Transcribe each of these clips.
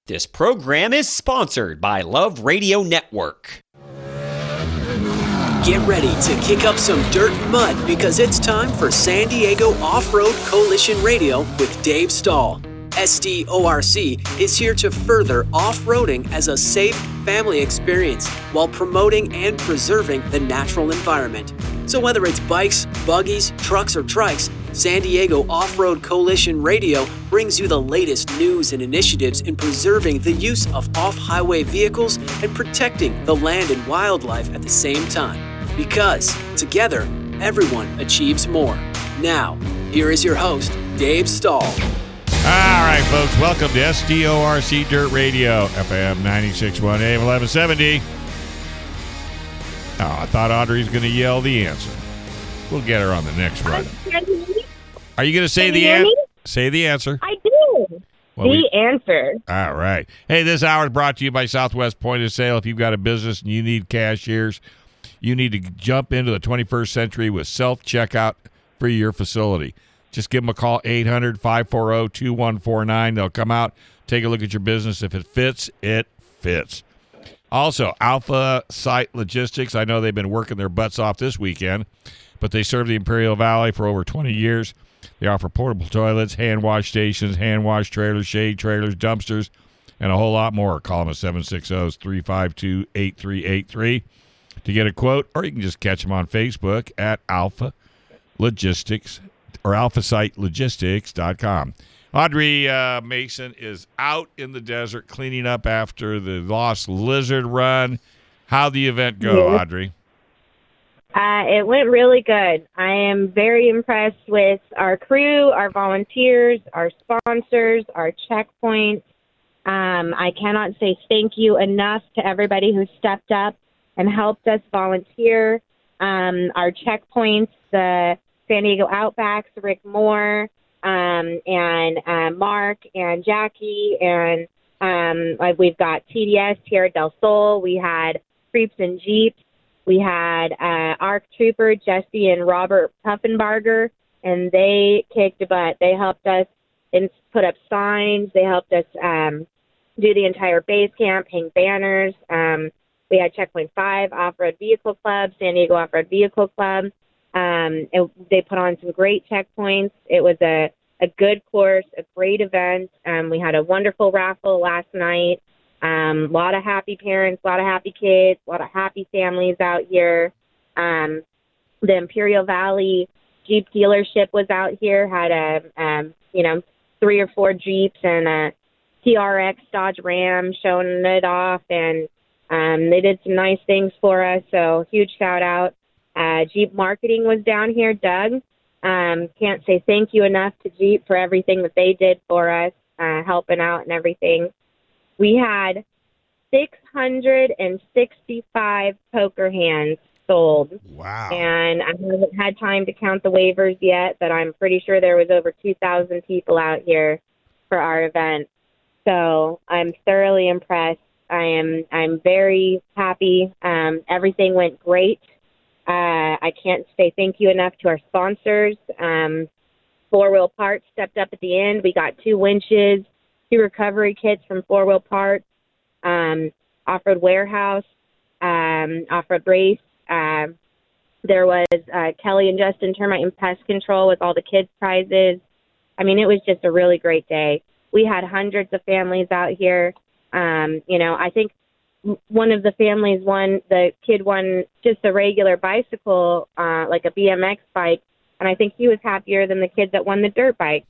This program is sponsored by Love Radio Network. Get ready to kick up some dirt and mud because it's time for San Diego Off-Road Coalition Radio with Dave Stahl. SDORC is here to further off-roading as a safe family experience while promoting and preserving the natural environment. So whether it's bikes, buggies, trucks, or trikes, San Diego Off-Road Coalition Radio brings you the latest news and initiatives in preserving the use of off-highway vehicles and protecting the land and wildlife at the same time. Because together, everyone achieves more. Now, here is your host, Dave Stahl. All right, folks, welcome to SDORC Dirt Radio, FM 96.1 AM 1170. Oh, I thought Audrey was going to yell the answer. We'll get her on the next run. Are you going to say the answer? Say the answer. I do. Well, the answer. All right. Hey, this hour is brought to you by Southwest Point of Sale. If you've got a business and you need cashiers, you need to jump into the 21st century with self-checkout for your facility. Just give them a call, 800-540-2149. They'll come out, take a look at your business. If it fits, it fits. Also, Alpha Site Logistics. I know they've been working their butts off this weekend, but they serve the Imperial Valley for over 20 years. They offer portable toilets, hand wash stations, hand wash trailers, shade trailers, dumpsters, and a whole lot more. Call them at 760-352-8383 to get a quote, or you can just catch them on Facebook at Alpha Logistics or alphasitelogistics.com. Audrey Mason is out in the desert cleaning up after the Lost Lizard run. How'd the event go, Audrey? It went really good. I am very impressed with our crew, our volunteers, our sponsors, our checkpoints. I cannot say thank you enough to everybody who stepped up and helped us volunteer. Our checkpoints, the San Diego Outbacks, Rick Moore, and Mark and Jackie, and we've got TDS, Tierra del Sol. We had Creeps and Jeeps. We had ARC Trooper, Jesse and Robert Puffenbarger, and they kicked butt. They helped us and put up signs. They helped us do the entire base camp, hang banners. We had Checkpoint 5, Off-Road Vehicle Club, San Diego Off-Road Vehicle Club. They put on some great checkpoints. It was a good course, a great event. We had a wonderful raffle last night. A lot of happy parents, a lot of happy kids, a lot of happy families out here. The Imperial Valley Jeep dealership was out here, had 3 or 4 Jeeps and a TRX Dodge Ram showing it off, and they did some nice things for us, so huge shout out. Jeep Marketing was down here, Doug. Can't say thank you enough to Jeep for everything that they did for us, helping out and everything. We had 665 poker hands sold. Wow. And I haven't had time to count the waivers yet, but I'm pretty sure there was over 2,000 people out here for our event. So I'm thoroughly impressed. I'm very happy. Everything went great. I can't say thank you enough to our sponsors. 4 Wheel Parts stepped up at the end. We got 2 winches, 2 recovery kits from 4 Wheel Parts, Off-Road Warehouse, Off-Road Race. There was Kelly and Justin Termite and Pest Control with all the kids' prizes. I mean, it was just a really great day. We had hundreds of families out here. I think one of the families the kid won just a regular bicycle, like a BMX bike, and I think he was happier than the kid that won the dirt bike.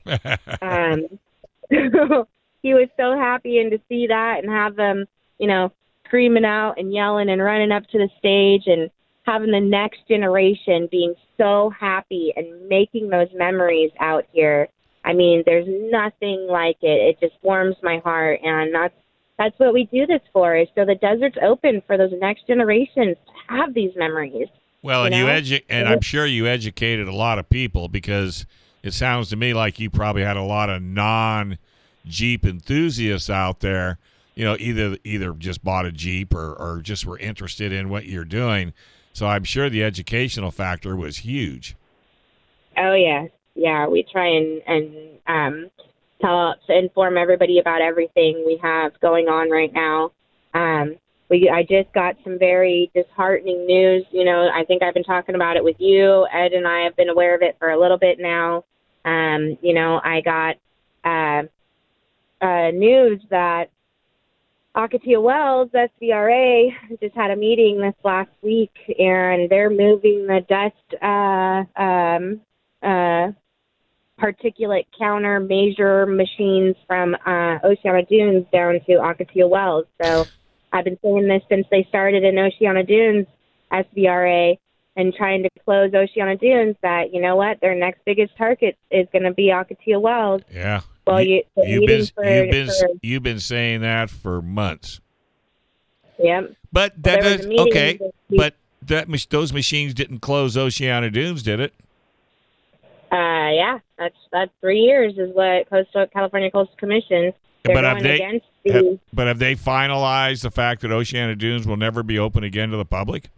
He was so happy, and to see that and have them, screaming out and yelling and running up to the stage and having the next generation being so happy and making those memories out here. I mean, there's nothing like it. It just warms my heart, and that's what we do this for, is so the desert's open for those next generations to have these memories. Well, and I'm sure you educated a lot of people, because it sounds to me like you probably had a lot of non-Jeep enthusiasts out there, either just bought a Jeep or just were interested in what you're doing. So I'm sure the educational factor was huge. Oh, yeah. Yeah, we try and to inform everybody about everything we have going on right now. I just got some very disheartening news. I think I've been talking about it with you. Ed and I have been aware of it for a little bit now. I got news that Ocotillo Wells, SVRA, just had a meeting this last week, and they're moving the dust particulate countermeasure machines from Oceana Dunes down to Ocotillo Wells. So I've been saying this since they started in Oceana Dunes, SVRA, and trying to close Oceana Dunes, that, you know what, their next biggest target is going to be Ocotillo Wells. Yeah. Well, you've been saying that for months. Yep. But that does okay. But those machines didn't close Oceana Dunes, did it? Yeah, that's 3 years is what California Coastal Commission. But have they finalized the fact that Oceana Dunes will never be open again to the public?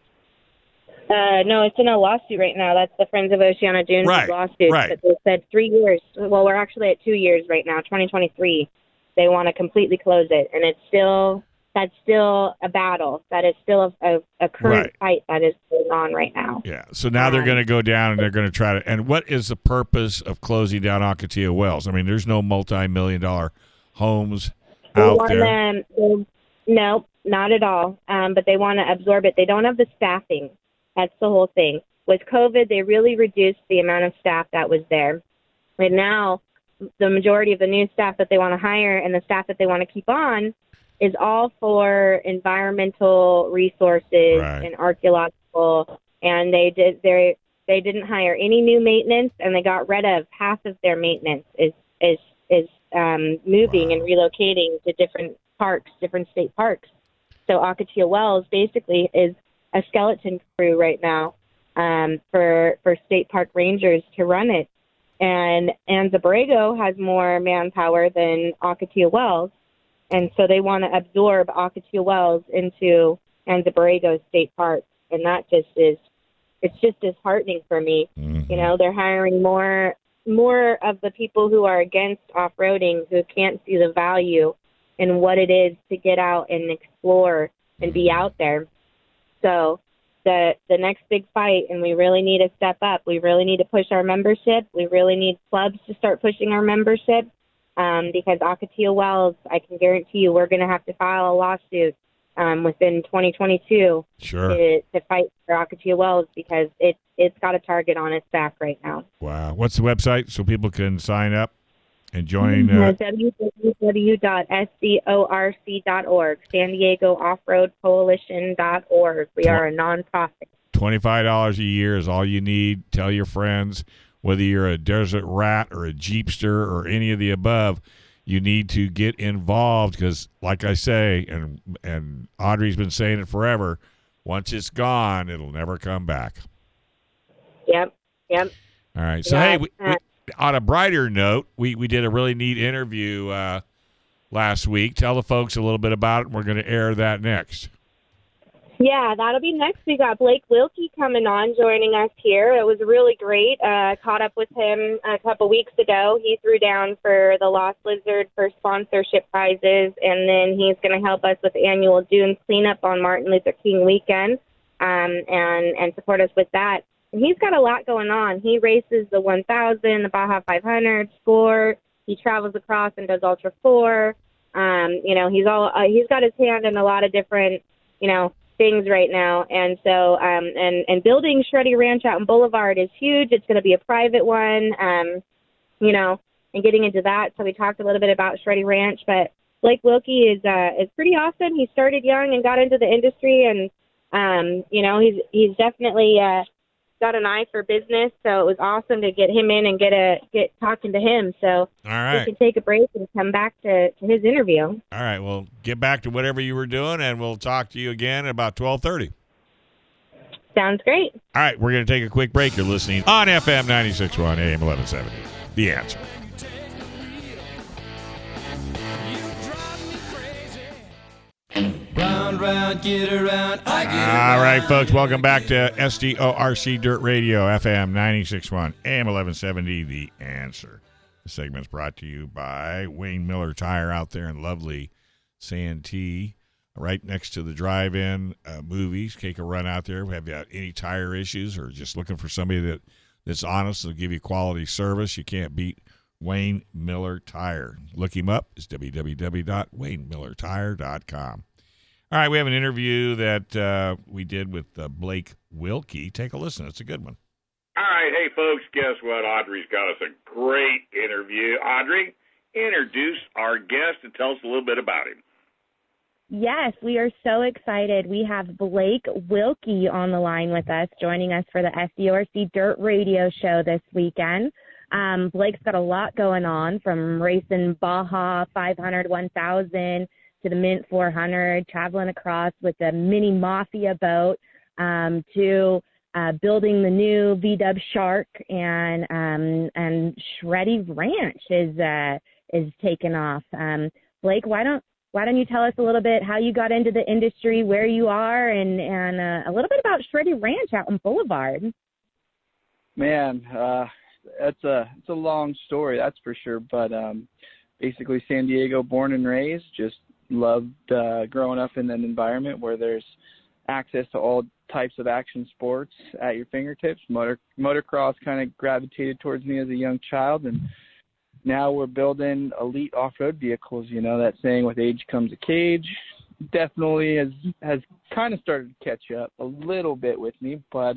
No, it's in a lawsuit right now. That's the Friends of Oceana Dunes lawsuit. Right. But they said 3 years. Well, we're actually at 2 years right now, 2023. They want to completely close it, and that's still a battle. That is still a current fight that is going on right now. Yeah. So now they're going to go down and they're going to try to. And what is the purpose of closing down Ocotillo Wells? I mean, there's no multi-million-dollar homes out there. No, not at all. But they want to absorb it. They don't have the staffing. That's the whole thing. With COVID, they really reduced the amount of staff that was there. And now the majority of the new staff that they want to hire and the staff that they want to keep on is all for environmental resources and archaeological. And they didn't hire any new maintenance, and they got rid of half of their maintenance is moving and relocating to different state parks. So Ocotillo Wells basically is a skeleton crew right now for state park rangers to run it. And Anza Borrego has more manpower than Ocotillo Wells, and so they want to absorb Ocotillo Wells into Anza Borrego State Park, and that it's just disheartening for me. Mm-hmm. They're hiring more of the people who are against off-roading, who can't see the value in what it is to get out and explore and be out there. So the next big fight, and we really need to step up. We really need to push our membership. We really need clubs to start pushing our membership, because Ocotillo Wells, I can guarantee you, we're going to have to file a lawsuit within 2022 to fight for Ocotillo Wells, because it's got a target on its back right now. Wow. What's the website so people can sign up and join? www.scorc.org, San Diego Off-Road Coalition.org. We are a nonprofit. $25 a year is all you need. Tell your friends, whether you're a desert rat or a Jeepster or any of the above, you need to get involved, because, like I say, and Audrey's been saying it forever, once it's gone, it'll never come back. Yep. All right. So, hey, we, on a brighter note, we did a really neat interview last week. Tell the folks a little bit about it, and we're going to air that next. Yeah, that'll be next. We got Blake Wilkie coming on, joining us here. It was really great. Caught up with him a couple weeks ago. He threw down for the Lost Lizard for sponsorship prizes, and then he's going to help us with annual Dunes cleanup on Martin Luther King weekend, and support us with that. And he's got a lot going on. He races the 1000, the Baja 500, Sport. He travels across and does Ultra 4. He's got his hand in a lot of different, things right now. And so, and building Shreddy Ranch out in Boulevard is huge. It's going to be a private one, and getting into that. So we talked a little bit about Shreddy Ranch, but Blake Wilkie is pretty awesome. He started young and got into the industry, and, he's definitely, got an eye for business, so it was awesome to get him in and get talking to him. So all right, we can take a break and come back to his interview. All right, well, get back to whatever you were doing, and we'll talk to you again at about 12:30. Sounds great. All right, we're going to take a quick break. You're listening on FM 96.1 AM 1170. The Answer. Round, get around, I get around. All right, folks, welcome back to SDORC Dirt Radio, FM 96.1 AM 1170, The Answer. The segment's brought to you by Wayne Miller Tire out there in lovely Santee, right next to the drive-in movies. Take a run out there. Have you got any tire issues or just looking for somebody that's honest and will give you quality service? You can't beat Wayne Miller Tire. Look him up. It's www.waynemillertire.com. All right, we have an interview that we did with Blake Wilkie. Take a listen. It's a good one. All right, hey, folks, guess what? Audrey's got us a great interview. Audrey, introduce our guest and tell us a little bit about him. Yes, we are so excited. We have Blake Wilkie on the line with us, joining us for the SDORC Dirt Radio Show this weekend. Blake's got a lot going on, from racing Baja 500, 1000 to the Mint 400, traveling across with the Mini Mafia boat, to building the new VW Shark, and Shreddy Ranch is taking off. Blake, why don't you tell us a little bit how you got into the industry, where you are, and a little bit about Shreddy Ranch out on Boulevard? Man, it's a long story, that's for sure. But basically, San Diego, born and raised. Just loved growing up in an environment where there's access to all types of action sports at your fingertips. Motocross kind of gravitated towards me as a young child, and now we're building elite off-road vehicles. You know that saying, with age comes a cage. Definitely has kind of started to catch up a little bit with me, but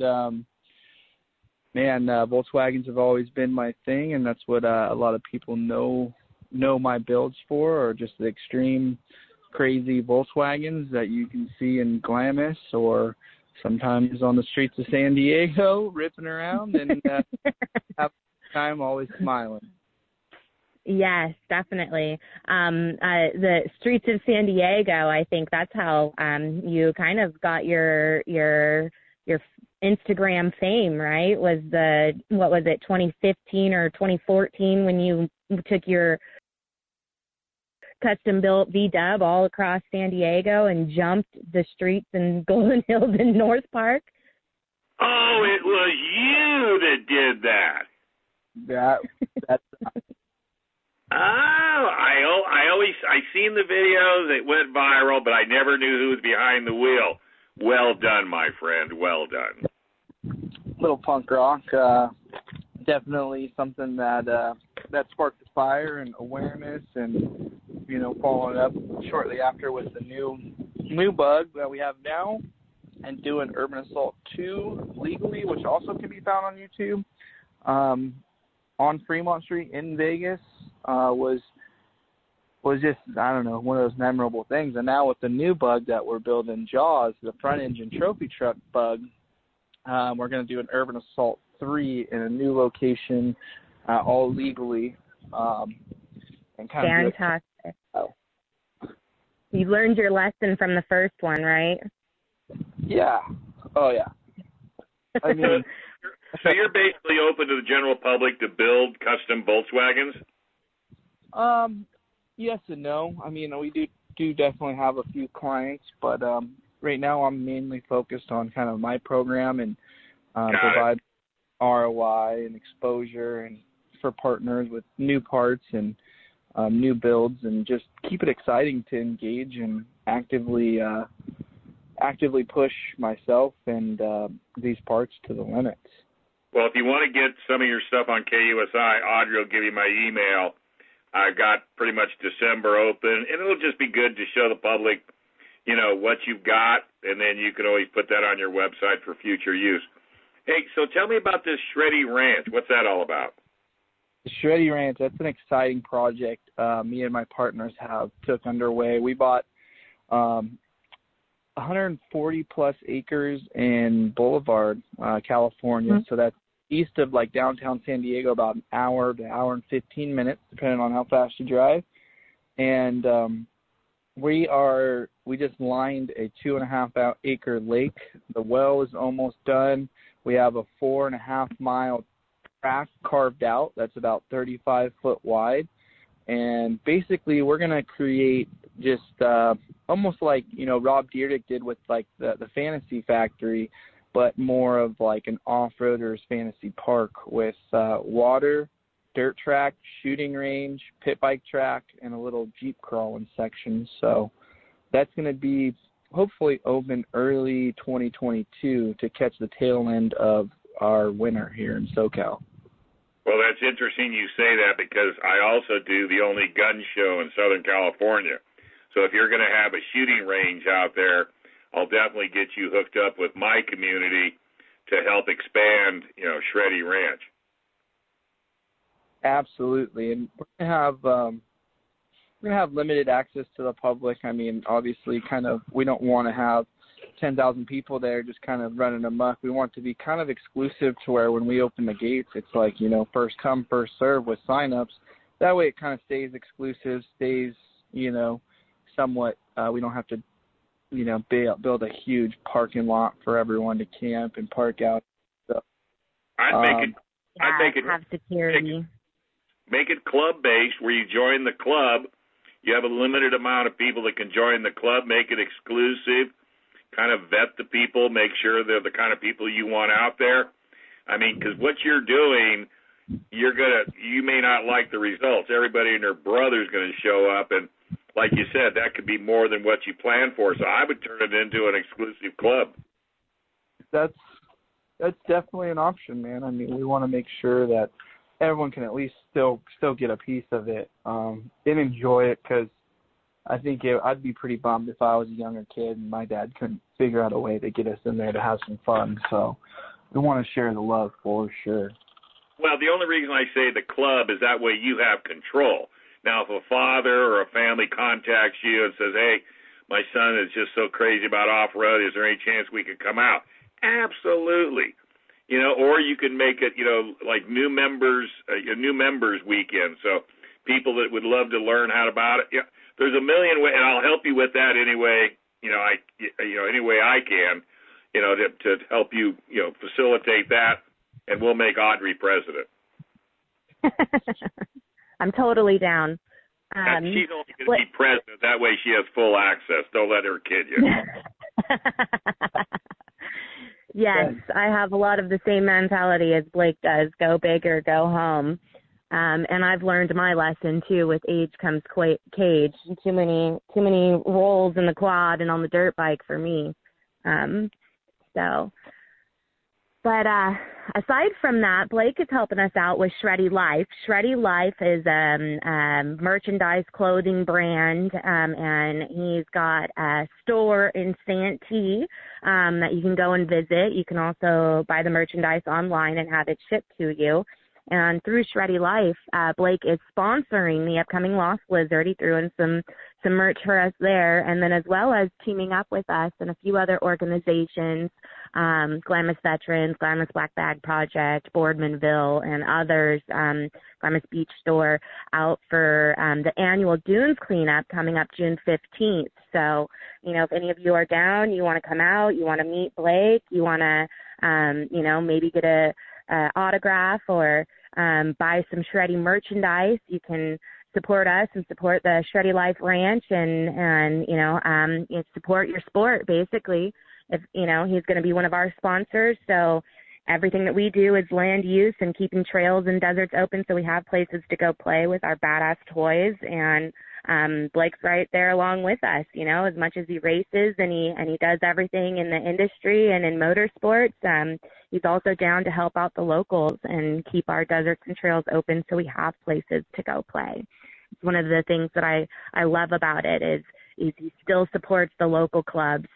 Volkswagens have always been my thing, and that's what a lot of people know my builds for, or just the extreme crazy Volkswagens that you can see in Glamis or sometimes on the streets of San Diego ripping around, and have time always smiling. Yes, definitely. The streets of San Diego, I think that's how you kind of got your Instagram fame, right? Was 2015 or 2014 when you took your custom-built V-Dub all across San Diego and jumped the streets in Golden Hills and North Park? Oh, it was you that did that. That's I seen the videos. It went viral, but I never knew who was behind the wheel. Well done, my friend. Well done. Little punk rock. Definitely something that sparked the fire and awareness, and following up shortly after with the new bug that we have now, and doing Urban Assault 2 legally, which also can be found on YouTube. On Fremont Street in Vegas was just, I don't know, one of those memorable things. And now with the new bug that we're building, Jaws, the front engine trophy truck bug, we're going to do an Urban Assault 3 in a new location, all legally. And kind Fantastic. You learned your lesson from the first one, right? Yeah. Oh, yeah. I mean, so you're basically open to the general public to build custom Volkswagens? Yes and no. I mean, we do definitely have a few clients, but right now I'm mainly focused on kind of my program and provide ROI and exposure and for partners with new parts and new builds, and just keep it exciting to engage and actively push myself and these parts to the limits. Well, if you want to get some of your stuff on KUSI, Audrey will give you my email. I've got pretty much December open, and it'll just be good to show the public, what you've got, and then you can always put that on your website for future use. Hey, so tell me about this Shreddy Ranch. What's that all about? Shreddy Ranch, that's an exciting project me and my partners took underway. We bought 140-plus acres in Boulevard, California, Mm-hmm. So that's east of downtown San Diego, about an hour to hour and 15 minutes, depending on how fast you drive. And we just lined a 2.5 acre lake. The well is almost done. We have a 4.5 mile track carved out that's about 35 foot wide. And basically we're going to create just almost like, Rob Dyrdek did with the Fantasy Factory, but more of an off-roader's fantasy park with water dirt track, shooting range, pit bike track, and a little Jeep crawling section. So that's going to be hopefully open early 2022 to catch the tail end of our winter here in SoCal. Well, that's interesting you say that, because I also do the only gun show in Southern California. So if you're going to have a shooting range out there, I'll definitely get you hooked up with my community to help expand, Shreddy Ranch. Absolutely, and we're gonna have limited access to the public. I mean, obviously, we don't want to have 10,000 people there just kind of running amok. We want to be kind of exclusive to where when we open the gates, it's like, first come, first serve with signups. That way it kind of stays exclusive, stays, somewhat, we don't have to, build a huge parking lot for everyone to camp and park out. So, I'd make it have security. Make it club-based, where you join the club. You have a limited amount of people that can join the club. Make it exclusive. Kind of vet the people. Make sure they're the kind of people you want out there. I mean, because what you're doing, you may not like the results. Everybody and their brother's going to show up, and like you said, that could be more than what you planned for. So I would turn it into an exclusive club. That's definitely an option, man. I mean, we want to make sure that everyone can at least still get a piece of it and enjoy it, because I think I'd be pretty bummed if I was a younger kid and my dad couldn't figure out a way to get us in there to have some fun. So we want to share the love for sure. Well, the only reason I say the club is that way you have control. Now, if a father or a family contacts you and says, hey, my son is just so crazy about off-road, is there any chance we could come out? Absolutely. Or you can make it, like new members weekend. So people that would love to learn how about it. Yeah, there's a million ways, and I'll help you with that anyway. Any way I can, to help you, facilitate that, and we'll make Audrey president. I'm totally down. And she's only going to be president. That way she has full access. Don't let her kid you. Yes, I have a lot of the same mentality as Blake does. Go big or go home. And I've learned my lesson too. With age comes cage. Too many rolls in the quad and on the dirt bike for me. But aside from that, Blake is helping us out with Shreddy Life. Shreddy Life is a merchandise clothing brand, and he's got a store in Santee that you can go and visit. You can also buy the merchandise online and have it shipped to you. And through Shreddy Life, Blake is sponsoring the upcoming Lost Blizzard. He threw in some merch for us there, and then as well as teaming up with us and a few other organizations, Glamis Veterans, Glamis Black Bag Project, Boardmanville, and others, Glamis Beach Store, out for the annual Dunes cleanup coming up June 15th. So, if any of you are down, you want to come out, you want to meet Blake, you want to, maybe get a autograph or buy some Shreddy merchandise, you can support us and support the Shreddy Life Ranch and support your sport, basically. If he's going to be one of our sponsors, so everything that we do is land use and keeping trails and deserts open, so we have places to go play with our badass toys. And Blake's right there along with us, as much as he races and he does everything in the industry and in motorsports. He's also down to help out the locals and keep our deserts and trails open so we have places to go play. It's one of the things that I love about it is he still supports the local clubs.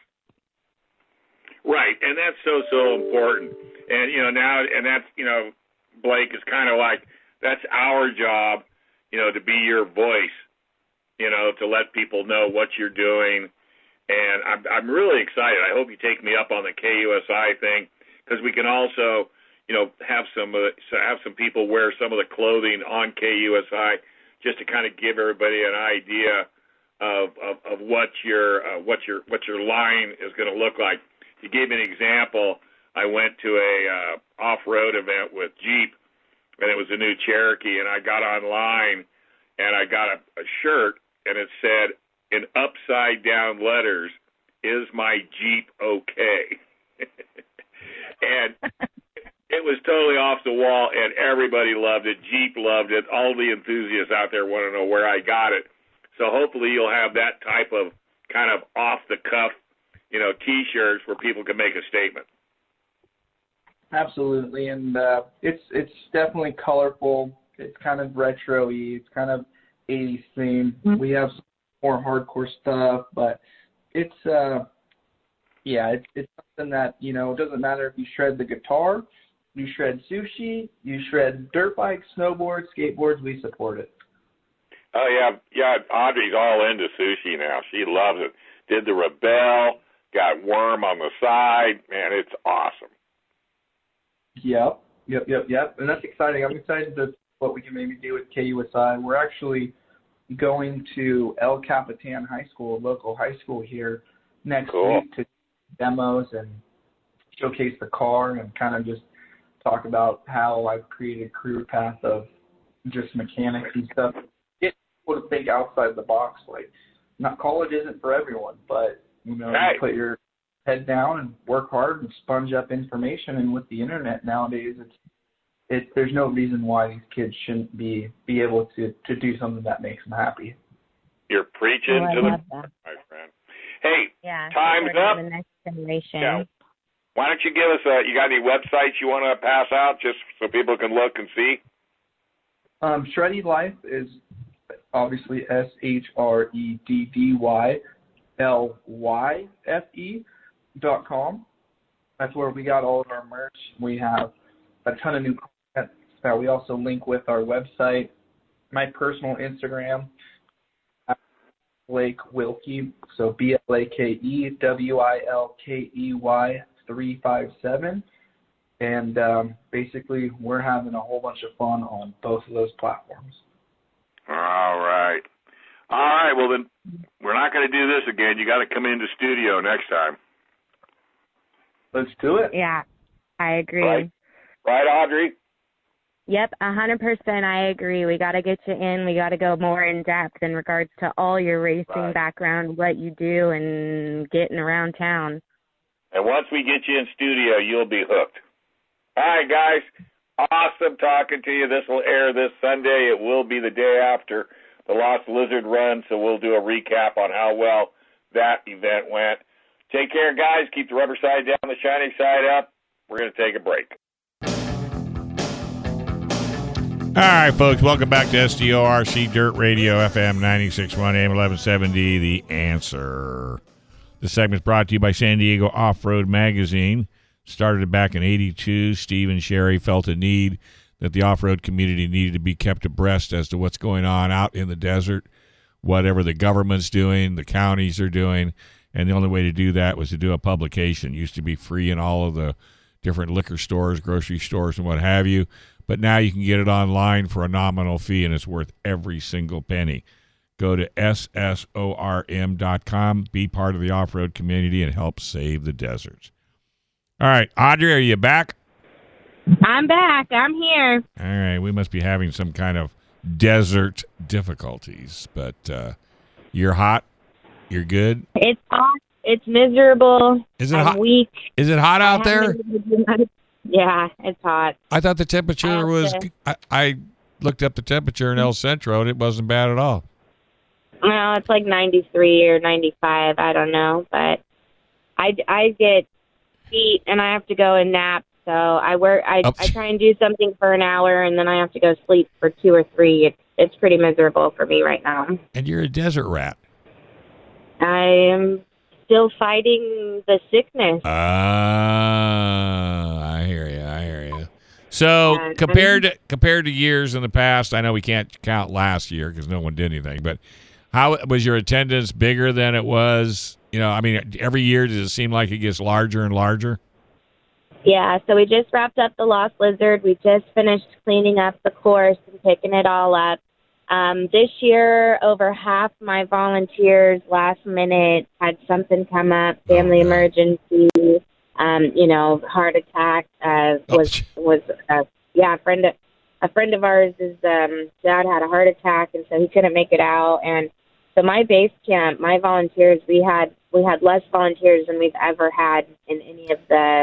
Right, and that's so important. And that's Blake is kind of like, that's our job, to be your voice, to let people know what you're doing. And I'm really excited. I hope you take me up on the KUSI thing, because we can also, have some people wear some of the clothing on KUSI just to kind of give everybody an idea of what your line is going to look like. To give an example, I went to a off-road event with Jeep, and it was a new Cherokee, and I got online, and I got a shirt, and it said, in upside-down letters, "Is my Jeep okay?" And It was totally off the wall, and everybody loved it. Jeep loved it. All the enthusiasts out there want to know where I got it. So hopefully you'll have that type of kind of off-the-cuff, T-shirts where people can make a statement. Absolutely, and it's definitely colorful. It's kind of retro-y. It's kind of 80s theme. Mm-hmm. We have some more hardcore stuff, but it's something that, it doesn't matter if you shred the guitar, you shred sushi, you shred dirt bikes, snowboards, skateboards, we support it. Oh, yeah, Audrey's all into sushi now. She loves it. Did the Rebelle, got worm on the side. Man, it's awesome. Yep. And that's exciting. I'm excited to what we can maybe do with KUSI. We're actually going to El Capitan High School, a local high school here, next week to demos and showcase the car and kind of just talk about how I've created a career path of just mechanics and stuff. Get people to think outside the box. Like, not college isn't for everyone, but you put your head down and work hard and sponge up information. And with the internet nowadays, there's no reason why these kids shouldn't be able to do something that makes them happy. You're preaching to them, my friend. Hey, time's up. The next generation. Yeah. Why don't you give us you got any websites you want to pass out just so people can look and see? Shreddy Life is obviously SHREDDYLYFE.com. That's where we got all of our merch. We have a ton of new content that we also link with our website. My personal Instagram, Blake Wilkie, so BLAKEWILKEY 357. And basically, we're having a whole bunch of fun on both of those platforms. All right. Well, then we're not going to do this again. You got to come into studio next time. Let's do it. Yeah, I agree. Right, Audrey? Yep, 100% I agree. We got to get you in. We got to go more in depth in regards to all your racing background, what you do, and getting around town. And once we get you in studio, you'll be hooked. All right, guys. Awesome talking to you. This will air this Sunday. It will be the day after the Lost Lizard run, so we'll do a recap on how well that event went. Take care, guys. Keep the rubber side down, the shiny side up. We're going to take a break. All right, folks, welcome back to SDORC Dirt Radio, FM 96.1 AM 1170, The Answer. This segment is brought to you by San Diego Off-Road Magazine. Started back in 82. Steve and Sherry felt a need that the off-road community needed to be kept abreast as to what's going on out in the desert, whatever the government's doing, the counties are doing, and the only way to do that was to do a publication. It used to be free in all of the different liquor stores, grocery stores, and what have you. But now you can get it online for a nominal fee, and it's worth every single penny. Go to ssorm.com, be part of the off-road community, and help save the deserts. All right, Audrey, are you back? I'm back. I'm here. All right, we must be having some kind of desert difficulties, but you're hot? You're good? It's hot. It's miserable. Is it I'm hot? Weak. Is it hot out there? Yeah, it's hot. I thought the temperature was. I looked up the temperature in El Centro, and it wasn't bad at all. Well, it's like 93 or 95. I don't know, but I get beat and I have to go and nap. So I work. I try and do something for an hour, and then I have to go sleep for 2 or 3. It's pretty miserable for me right now. And you're a desert rat. I am still fighting the sickness. I hear you. So compared to years in the past, I know we can't count last year because no one did anything. But how was your attendance bigger than it was? Every year does it seem like it gets larger and larger? Yeah. So we just wrapped up the Lost Lizard. We just finished cleaning up the course and picking it all up. This year, over half my volunteers last minute had something come up, family emergency, heart attack, a friend of ours, dad had a heart attack, and so he couldn't make it out. And so my base camp, my volunteers, we had less volunteers than we've ever had in any of the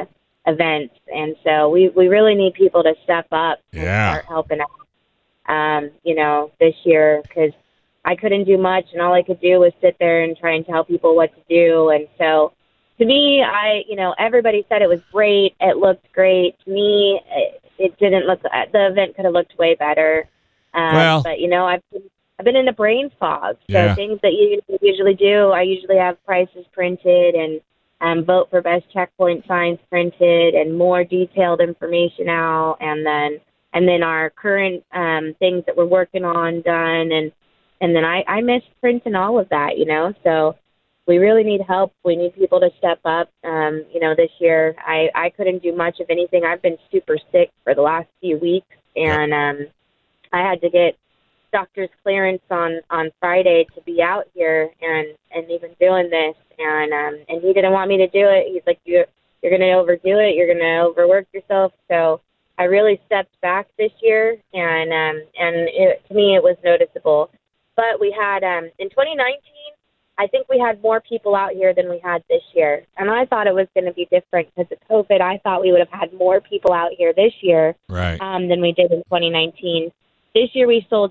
events. And so we really need people to step up and start helping out, this year, because I couldn't do much, and all I could do was sit there and try and tell people what to do. And so to me, everybody said it was great. It looked great. To me, it didn't look, the event could have looked way better. But, I've been in a brain fog. So things that you usually do, I usually have prices printed and vote for best checkpoint signs printed and more detailed information out. And then our current things that we're working on done. And then I miss printing all of that, so we really need help. We need people to step up. This year I couldn't do much of anything. I've been super sick for the last few weeks, and I had to get doctor's clearance on Friday to be out here and even doing this. And he didn't want me to do it. He's like, you're going to overdo it. You're going to overwork yourself. So I really stepped back this year, and to me it was noticeable. But we had, in 2019, I think we had more people out here than we had this year. And I thought it was going to be different because of COVID. I thought we would have had more people out here this year than we did in 2019. This year we sold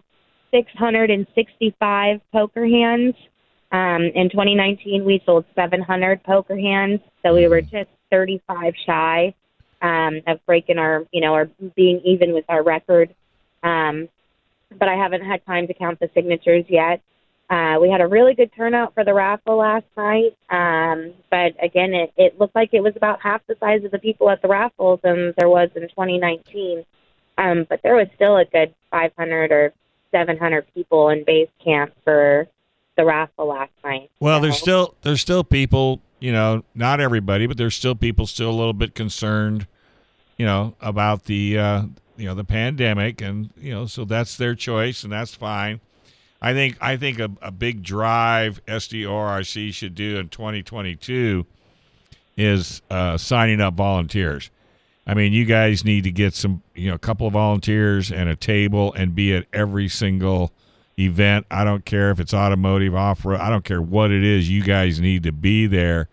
665 poker hands. In 2019, we sold 700 poker hands. So we were just 35 shy of breaking our being even with our record. But I haven't had time to count the signatures yet. We had a really good turnout for the raffle last night. But again, it looked like it was about half the size of the people at the raffles than there was in 2019. But there was still a good 500 or 700 people in base camp for the raffle last night. Well, there's still people, not everybody, but there's still people still a little bit concerned, about the the pandemic, and so that's their choice, and that's fine. I think a big drive SDORC should do in 2022 is signing up volunteers. I mean, you guys need to get some, a couple of volunteers and a table and be at every single event. I don't care if it's automotive, off-road. I don't care what it is. You guys need to be there,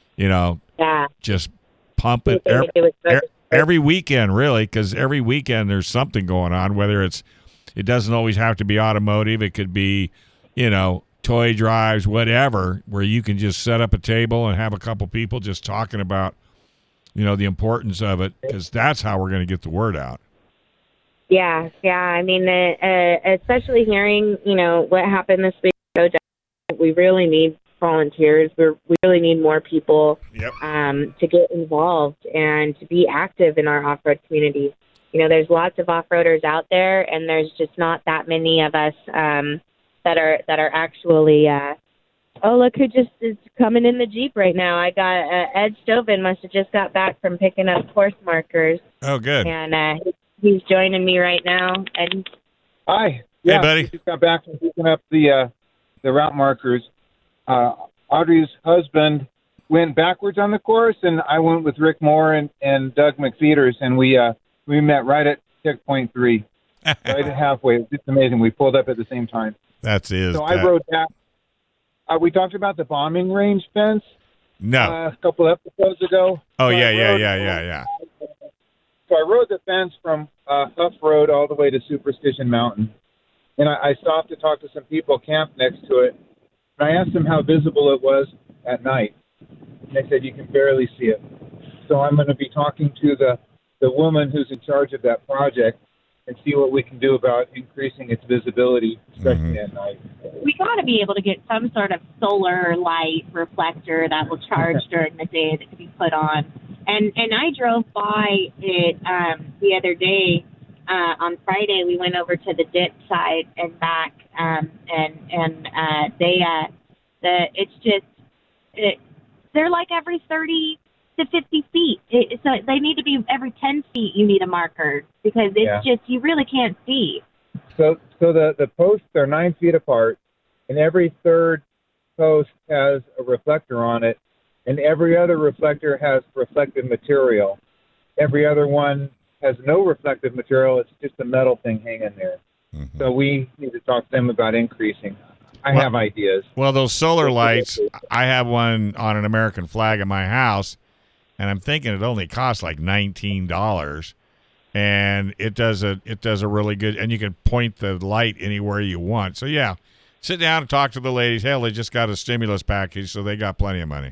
just pump it every weekend, really, because every weekend there's something going on, whether it doesn't always have to be automotive. It could be, toy drives, whatever, where you can just set up a table and have a couple people just talking about, the importance of it, because that's how we're going to get the word out. Yeah. I mean, especially hearing, what happened this week, we really need volunteers. We really need more people to get involved and to be active in our off-road community. There's lots of off-roaders out there, and there's just not that many of us that are actually. Oh, look who just is coming in the Jeep right now. I got Ed Stovin must have just got back from picking up course markers. Oh, good. And he's joining me right now. And hi, hey, buddy. He just got back from picking up the route markers. Audrey's husband went backwards on the course, and I went with Rick Moore and Doug McFeeters, and we met right at checkpoint 3, right at halfway. It's just amazing. We pulled up at the same time. So I rode back. We talked about the bombing range fence. No. A couple episodes ago. Oh, So yeah. So I rode the fence from Huff Road all the way to Superstition Mountain. And I stopped to talk to some people camped next to it. And I asked them how visible it was at night. And they said you can barely see it. So I'm going to be talking to the woman who's in charge of that project and see what we can do about increasing its visibility, especially at night. We got to be able to get some sort of solar light reflector that will charge during the day that can be put on. And I drove by it the other day. On Friday, we went over to the dip side and back, they're like every 30 to 50 feet. So they need to be every 10 feet. You need a marker because it's just you really can't see. So the posts are 9 feet apart, and every third post has a reflector on it, and every other reflector has reflective material. Every other one has no reflective material. It's just a metal thing hanging there. Mm-hmm. So we need to talk to them about increasing. I have ideas. Well, those solar lights, I have one on an American flag at my house, and I'm thinking it only costs like $19, and it does a really good, and you can point the light anywhere you want. So yeah, sit down and talk to the ladies. Hell, they just got a stimulus package, so they got plenty of money.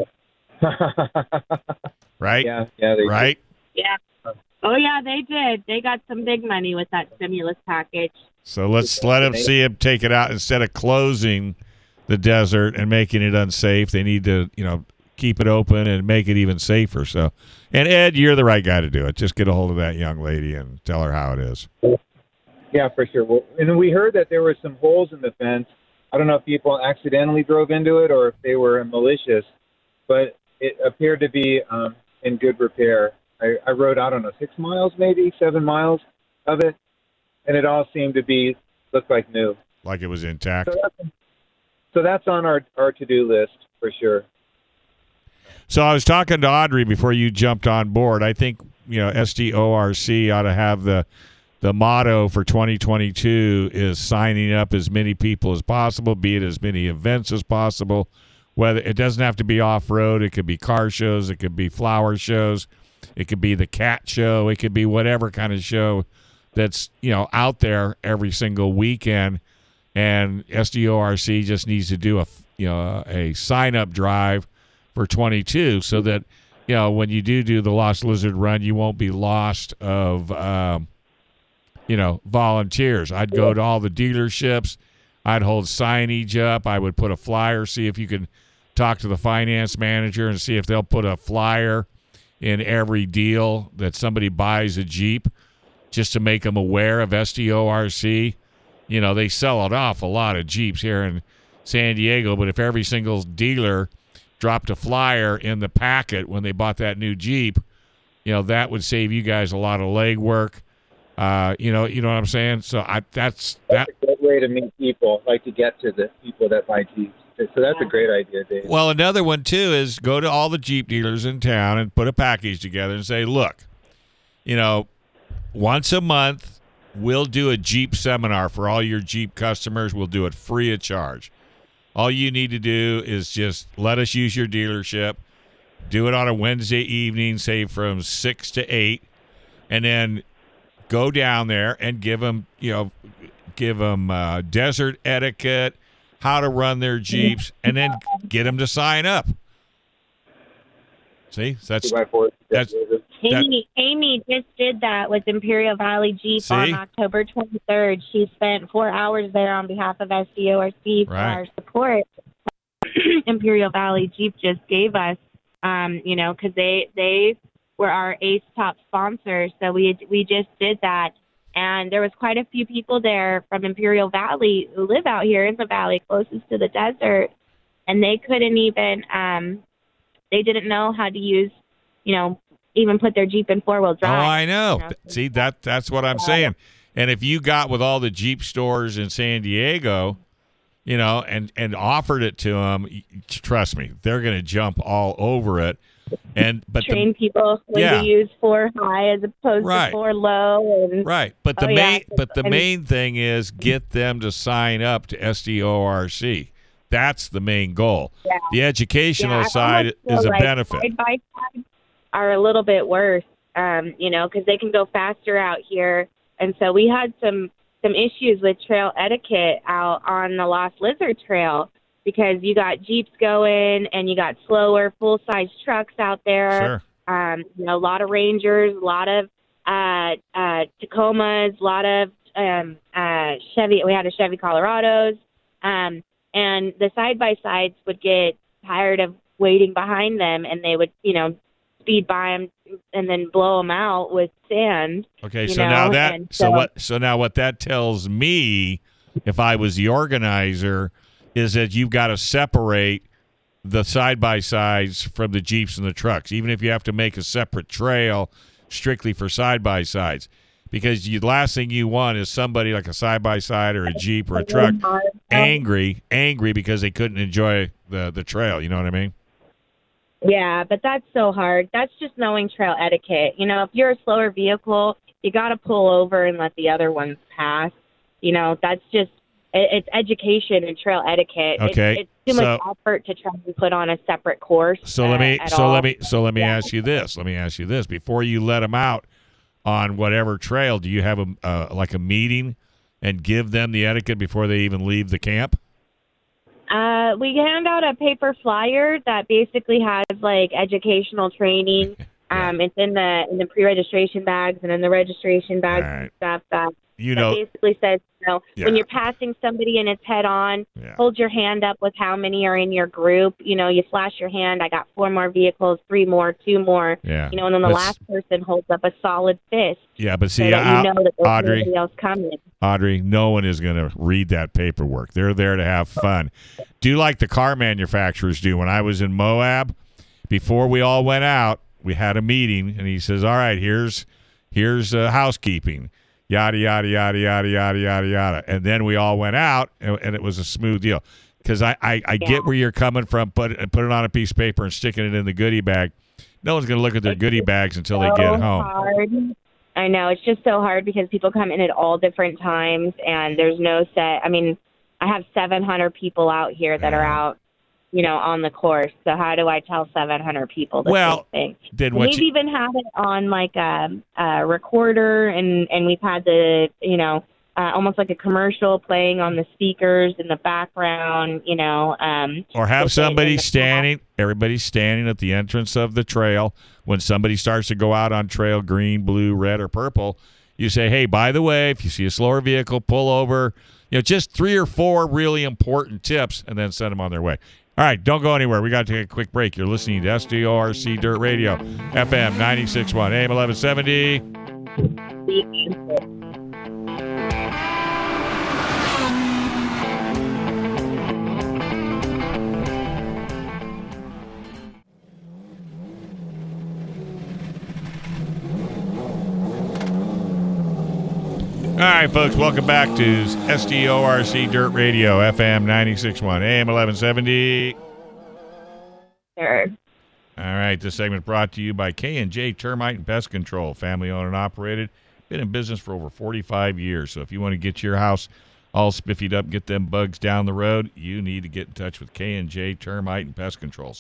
Right? Yeah, they right? Yeah. Oh, yeah, they did. They got some big money with that stimulus package. So let's let them see him take it out instead of closing the desert and making it unsafe. They need to, keep it open and make it even safer. So, and Ed, you're the right guy to do it. Just get a hold of that young lady and tell her how it is. Yeah, for sure. Well, and we heard that there were some holes in the fence. I don't know if people accidentally drove into it or if they were malicious, but it appeared to be in good repair. I rode, 6 miles, maybe 7 miles of it, and it all seemed to look like new. Like it was intact. So that's on our to-do list for sure. So I was talking to Audrey before you jumped on board. I think, SDORC ought to have the motto for 2022 is signing up as many people as possible, be it as many events as possible. Whether it doesn't have to be off-road, it could be car shows, it could be flower shows, it could be the cat show, it could be whatever kind of show that's, out there every single weekend. And SDORC just needs to do a sign-up drive for 22 so that, when you do the Lost Lizard Run, you won't be lost of, volunteers. I'd go to all the dealerships. I'd hold signage up. I would put a flyer, see if you can talk to the finance manager and see if they'll put a flyer in every deal that somebody buys a Jeep just to make them aware of SDORC. They sell an awful lot of Jeeps here in San Diego, but if every single dealer dropped a flyer in the packet when they bought that new Jeep, that would save you guys a lot of legwork. You know what I'm saying? So that's a good way to meet people, like to get to the people that buy Jeeps. So that's a great idea, Dave. Well, another one, too, is go to all the Jeep dealers in town and put a package together and say, look, once a month, we'll do a Jeep seminar for all your Jeep customers. We'll do it free of charge. All you need to do is just let us use your dealership, do it on a Wednesday evening, say from 6 to 8, and then go down there and give them desert etiquette, how to run their Jeeps, and then get them to sign up. See, that's Amy just did that with Imperial Valley Jeep on October 23rd. She spent 4 hours there on behalf of SDORC for our support. Imperial Valley Jeep just gave us, because they were our ACE top sponsors. So we just did that. And there was quite a few people there from Imperial Valley who live out here in the valley closest to the desert. And they couldn't even, they didn't know how to use, even put their Jeep in four-wheel drive. Oh, I know. See, that's what I'm saying. And if you got with all the Jeep stores in San Diego, and offered it to them, trust me, they're going to jump all over it. But train people when to use 4 high as opposed to 4 low. And, but the main thing is get them to sign up to SDORC. That's the main goal. Yeah. The educational side is a benefit. Side-by-side are a little bit worse, because they can go faster out here. And so we had some issues with trail etiquette out on the Lost Lizard Trail, because you got Jeeps going and you got slower full-size trucks out there. Sure. A lot of Rangers, a lot of Tacomas, a lot of Chevy. We had a Chevy Colorados. And the side-by-sides would get tired of waiting behind them, and they would, speed by them and then blow them out with sand. Okay, so now what that tells me, if I was the organizer, is that you've got to separate the side-by-sides from the Jeeps and the trucks, even if you have to make a separate trail strictly for side-by-sides. Because the last thing you want is somebody like a side-by-side or a Jeep or a truck angry because they couldn't enjoy the trail. You know what I mean? Yeah, but that's so hard. That's just knowing trail etiquette. If you're a slower vehicle, you got to pull over and let the other ones pass. That's just it's education and trail etiquette. Okay, It's too much effort to try to put on a separate course. Let me ask you this. Let me ask you this. Before you let them out on whatever trail, do you have like a meeting and give them the etiquette before they even leave the camp? We hand out a paper flyer that basically has like educational training. It's in the pre-registration bags and in the registration bags and stuff that basically says, when you're passing somebody and it's head on, hold your hand up with how many are in your group. You flash your hand. I got 4 more vehicles, 3 more, 2 more. Yeah. And then the last person holds up a solid fist. Yeah, but see, so that that there's Audrey, nobody else coming. Audrey, no one is going to read that paperwork. They're there to have fun. Do like the car manufacturers do. When I was in Moab, before we all went out, we had a meeting, and he says, all right, here's housekeeping. Yada, yada, yada, yada, yada, yada, yada. And then we all went out, and it was a smooth deal. Because I get where you're coming from, put it on a piece of paper and sticking it in the goodie bag. No one's going to look at their goodie bags until they get home. Hard. I know. It's just so hard because people come in at all different times, and there's no set. I mean, I have 700 people out here that are out, on the course. So how do I tell 700 people the same thing? We've even had it on like a recorder, and we've had the, almost like a commercial playing on the speakers in the background, or have somebody everybody standing at the entrance of the trail. When somebody starts to go out on trail, green, blue, red, or purple, you say, hey, by the way, if you see a slower vehicle, pull over. Just 3 or 4 really important tips, and then send them on their way. All right, don't go anywhere. We got to take a quick break. You're listening to SDORC Dirt Radio, FM 96.1, AM 1170. All right, folks, welcome back to SDORC Dirt Radio, FM 96.1, AM 1170. Sure. All right, this segment brought to you by K&J Termite and Pest Control, family owned and operated. Been in business for over 45 years, so if you want to get your house all spiffied up, get them bugs down the road, you need to get in touch with K&J Termite and Pest Control,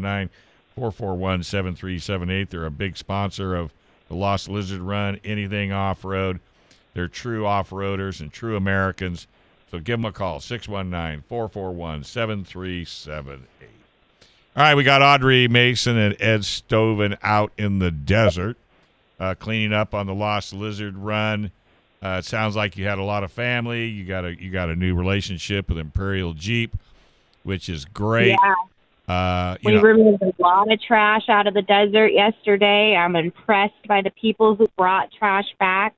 619-441-7378. They're a big sponsor of the Lost Lizard Run, anything off-road. They're true off-roaders and true Americans. So give them a call, 619-441-7378. All right, we got Audrey Mason and Ed Stoven out in the desert cleaning up on the Lost Lizard Run. It sounds like you had a lot of family. You got a new relationship with Imperial Jeep, which is great. Yeah. We removed a lot of trash out of the desert yesterday. I'm impressed by the people who brought trash back.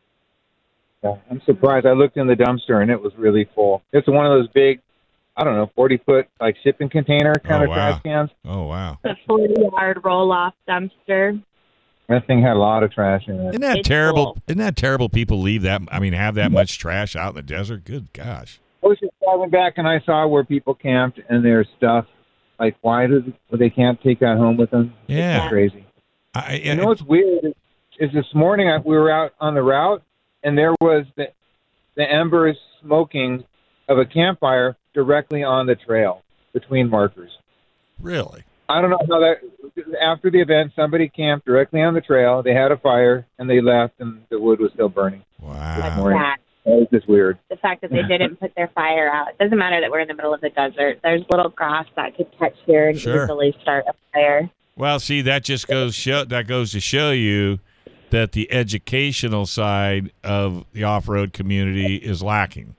I'm surprised. I looked in the dumpster, and it was really full. It's one of those big, 40-foot, like, shipping container kind of trash cans. Oh, wow. It's a 40-yard roll-off dumpster. That thing had a lot of trash in it. Isn't that terrible? Full. Isn't that terrible people have that much trash out in the desert? Good gosh. I was just driving back, and I saw where people camped, and there's stuff. Like, why do they can't take that home with them? Yeah. It's crazy. What's weird is this morning we were out on the route, and there was the embers smoking of a campfire directly on the trail between markers. Really? I don't know how that. After the event, somebody camped directly on the trail. They had a fire, and they left, and the wood was still burning. Wow. That was just weird. The fact that they didn't put their fire out. It doesn't matter that we're in the middle of the desert. There's little grass that could catch here and easily start a fire. Well, see, that just goes to show you that the educational side of the off-road community is lacking.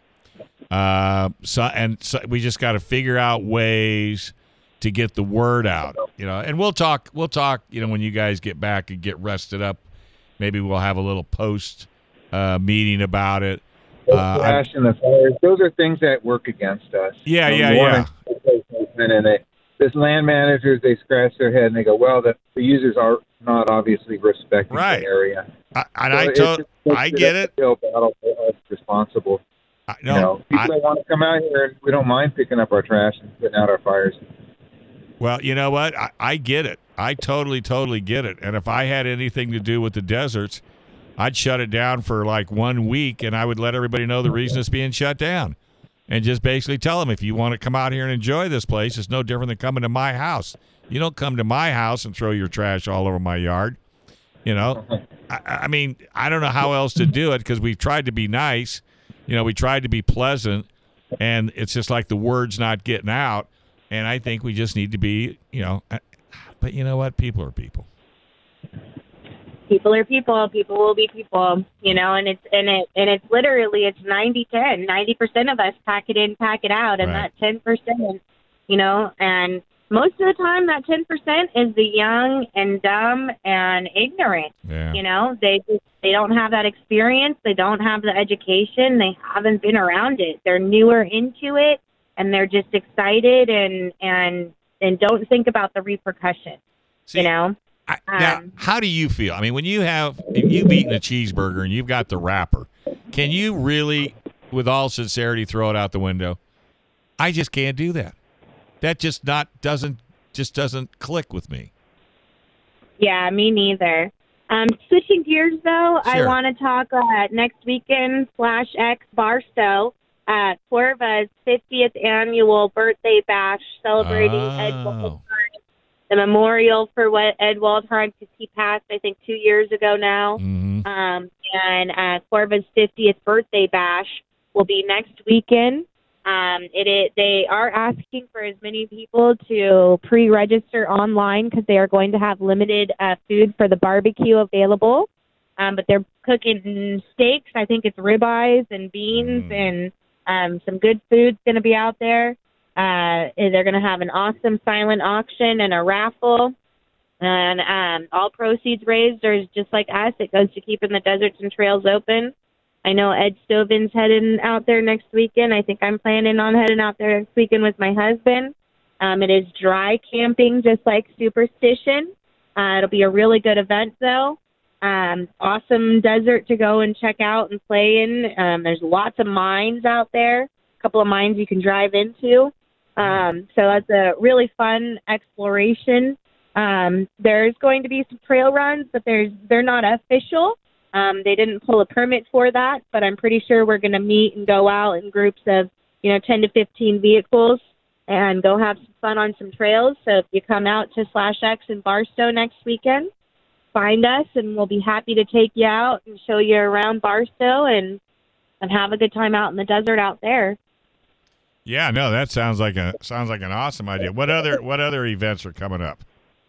So we just got to figure out ways to get the word out, and we'll talk, when you guys get back and get rested up, maybe we'll have a little post meeting about it. Trash and the fires, those are things that work against us. Yeah. And this land managers, they scratch their head and they go, well, the users are not obviously respecting the area. I get it. Battle for us responsible. People that want to come out here, and we don't mind picking up our trash and putting out our fires. Well, you know what? I get it. I totally get it. And if I had anything to do with the deserts, I'd shut it down for like 1 week, and I would let everybody know the reason it's being shut down. and just basically tell them, if you want to come out here and enjoy this place, it's no different than coming to my house. You don't come to my house and throw your trash all over my yard. You know, I mean, I don't know how else to do it, because we've tried to be nice. You know, we tried to be pleasant, and it's just like the word's not getting out. And I think we just need to be, you know, but you know what? People are people. People are people. People will be people, you know, and it's literally, it's 90-10. 90% of us pack it in, pack it out, and Right. that 10%, you know, and most of the time that 10% is the young and dumb and ignorant. Yeah. You know, they don't have that experience, they don't have the education, they haven't been around it. They're newer into it, and they're just excited and don't think about the repercussions. See, you know. Now, how do you feel? I mean, if you've eaten a cheeseburger and you've got the wrapper, can you really, with all sincerity, throw it out the window? I just can't do that. That doesn't click with me. Yeah, me neither. Switching gears, though, Sure. I want to talk next weekend /X Barstow, Corva's 50th annual birthday bash celebrating Ed Waldheim, the memorial for what Ed Waldheim, because he passed, I think, 2 years ago now. Mm-hmm. And Corva's 50th birthday bash will be next weekend. They are asking for as many people to pre-register online, because they are going to have limited food for the barbecue available. But they're cooking steaks. I think it's ribeyes and beans and some good food's going to be out there. They're going to have an awesome silent auction and a raffle. And all proceeds raised are just like us. It goes to keeping the deserts and trails open. I know Ed Stovin's heading out there next weekend. I think I'm planning on heading out there next weekend with my husband. It is dry camping, just like Superstition. It'll be a really good event, though. Awesome desert to go and check out and play in. There's lots of mines out there, a couple of mines you can drive into. So that's a really fun exploration. There's going to be some trail runs, but they're not official. They didn't pull a permit for that, but I'm pretty sure we're going to meet and go out in groups of, 10 to 15 vehicles and go have some fun on some trails. So if you come out to /X in Barstow next weekend, find us and we'll be happy to take you out and show you around Barstow and have a good time out in the desert out there. Yeah, no, that sounds like an awesome idea. What other events are coming up?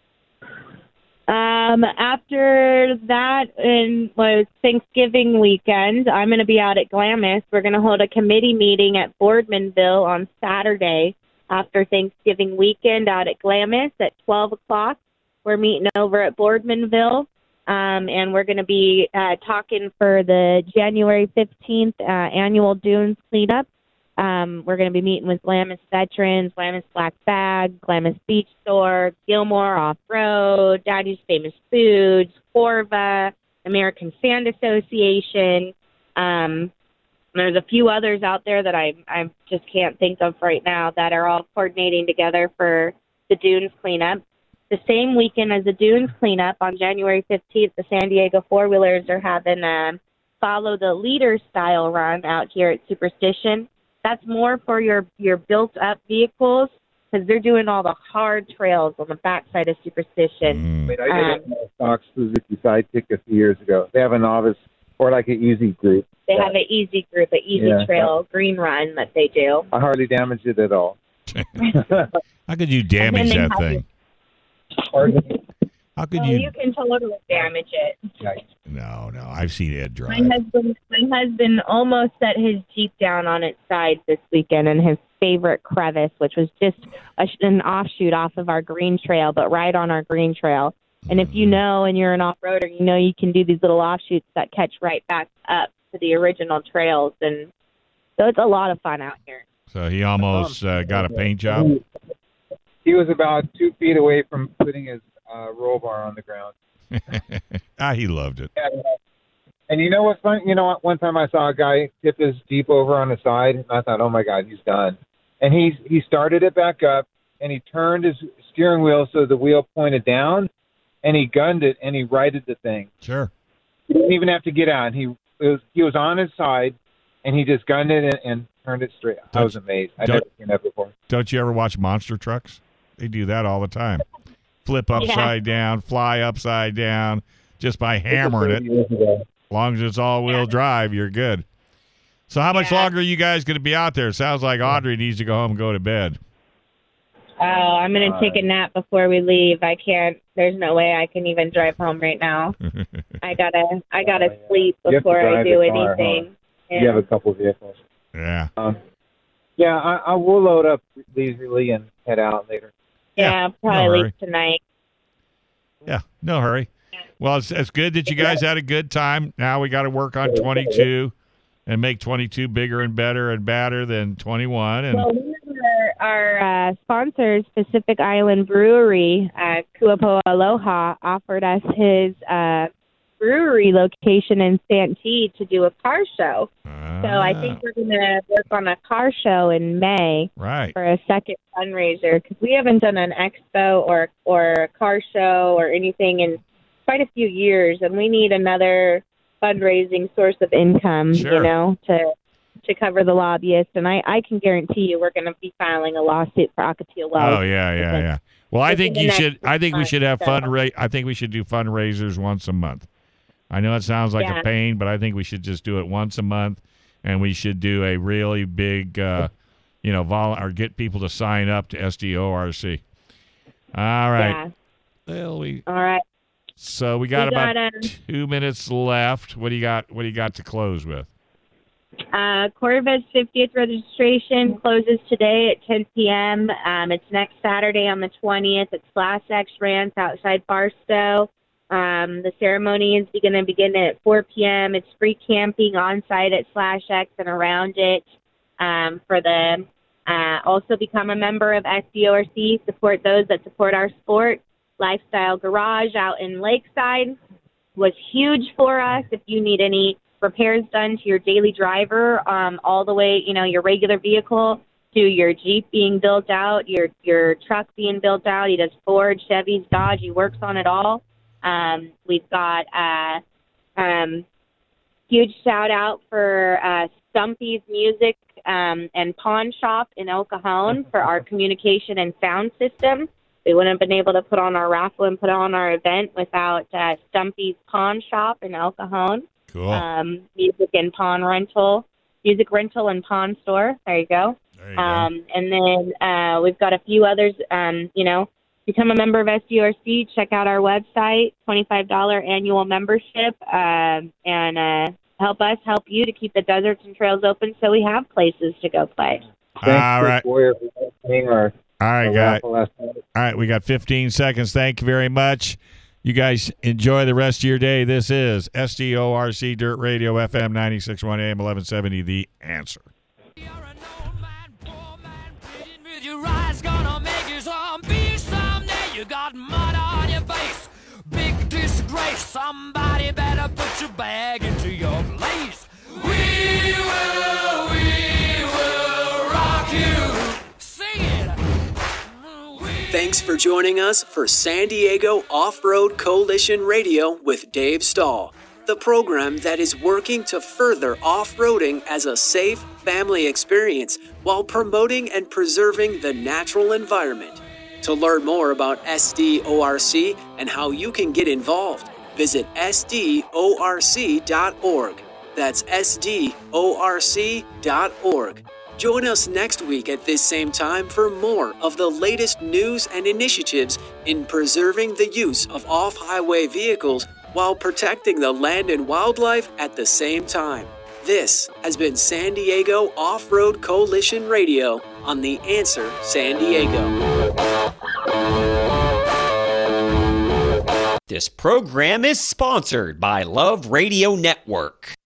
After that was Thanksgiving weekend. I'm going to be out at Glamis. We're going to hold a committee meeting at Boardmanville on Saturday after Thanksgiving weekend out at Glamis at 12 o'clock. We're meeting over at Boardmanville, and we're going to be talking for the January 15th annual Dunes cleanup. We're going to be meeting with Glamis veterans, Glamis Black Bag, Glamis Beach Store, Gilmore Off-Road, Daddy's Famous Foods, Corva, American Sand Association. There's a few others out there that I just can't think of right now that are all coordinating together for the Dunes cleanup. The same weekend as the Dunes cleanup, on January 15th, the San Diego Four-Wheelers are having Follow the Leader style run out here at Superstition. That's more for your built-up vehicles, because they're doing all the hard trails on the backside of Superstition. Wait, I did a Fox Suzuki Sidekick a few years ago. They have a novice or like an easy group. They have an easy group, an easy trail, green run that they do. I hardly damaged it at all. How could you damage that thing? How could you? You can totally damage it. No, I've seen Ed drive. My husband almost set his Jeep down on its side this weekend in his favorite crevice, which was just an offshoot off of our green trail, but right on our green trail. And if you know, and you're an off-roader, you know you can do these little offshoots that catch right back up to the original trails. And so it's a lot of fun out here. So he almost got a paint job? He was about 2 feet away from putting his roll bar on the ground. He loved it. And you know what's funny? You know what? One time I saw a guy tip his Jeep over on the side, and I thought, oh, my God, he's done. And he started it back up, and he turned his steering wheel so the wheel pointed down, and he gunned it, and he righted the thing. Sure. He didn't even have to get out. He was on his side, and he just gunned it and turned it straight. I was amazed. I'd never seen that before. Don't you ever watch monster trucks? They do that all the time. Flip upside down, fly upside down, just by hammering it. As long as it's all-wheel drive, you're good. So how much longer are you guys going to be out there? Sounds like Audrey needs to go home and go to bed. Oh, I'm going to take a nap before we leave. I can't. There's no way I can even drive home right now. I gotta sleep before I do anything. Huh? You have a couple of vehicles. Yeah. I will load up leisurely and head out later. Yeah, probably leave tonight. Yeah, no hurry. Well, it's good that you guys had a good time. Now we got to work on 22 and make 22 bigger and better and badder than 21. And well, our sponsors, Pacific Island Brewery, Kuapo Aloha, offered us his brewery location in Santee to do a car show. So I think we're going to work on a car show in May for a second fundraiser, because we haven't done an expo or a car show or anything in quite a few years, and we need another fundraising source of income, you know, to cover the lobbyists. And I can guarantee you we're going to be filing a lawsuit for Ocotillo Wells. Oh, yeah. Well, I think we should have I think we should do fundraisers once a month. I know it sounds like a pain, but I think we should just do it once a month, and we should do a really big, or get people to sign up to SDORC. All right. Yeah. Well, all right. So we got about 2 minutes left. What do you got? What do you got to close with? Corvette's 50th registration closes today at 10 p.m. It's next Saturday on the 20th at Slash X Ranch outside Barstow. The ceremony is going to begin at 4 p.m. It's free camping on site at Slash X and around it. For the also become a member of SDORC. Support those that support our sport. Lifestyle Garage out in Lakeside was huge for us. If you need any repairs done to your daily driver, all the way, your regular vehicle to your Jeep being built out, your truck being built out. He does Ford, Chevys, Dodge. He works on it all. We've got huge shout out for Stumpy's Music and Pawn Shop in El Cajon for our communication and sound system. We wouldn't have been able to put on our raffle and put on our event without Stumpy's Pawn Shop in El Cajon. Cool. Music rental and pawn store. There you go. And then we've got a few others. Become a member of SDORC. Check out our website. $25 annual membership, and help us help you to keep the deserts and trails open, so we have places to go play. All right. All right, guys. All right, we got 15 seconds. Thank you very much. You guys enjoy the rest of your day. This is SDORC Dirt Radio, FM 96.1 AM 1170, The Answer. You're an old man, poor man, pleading with your eyes, gonna make you some peace someday. You got mud on your face, big disgrace. Somebody better put your bag into your place. We will rock you. Sing it. Thanks for joining us for San Diego Off-Road Coalition Radio with Dave Stahl, the program that is working to further off-roading as a safe family experience while promoting and preserving the natural environment. To learn more about SDORC and how you can get involved, visit sdorc.org. That's sdorc.org. Join us next week at this same time for more of the latest news and initiatives in preserving the use of off-highway vehicles while protecting the land and wildlife at the same time. This has been San Diego Off-Road Coalition Radio on The Answer San Diego. This program is sponsored by Love Radio Network.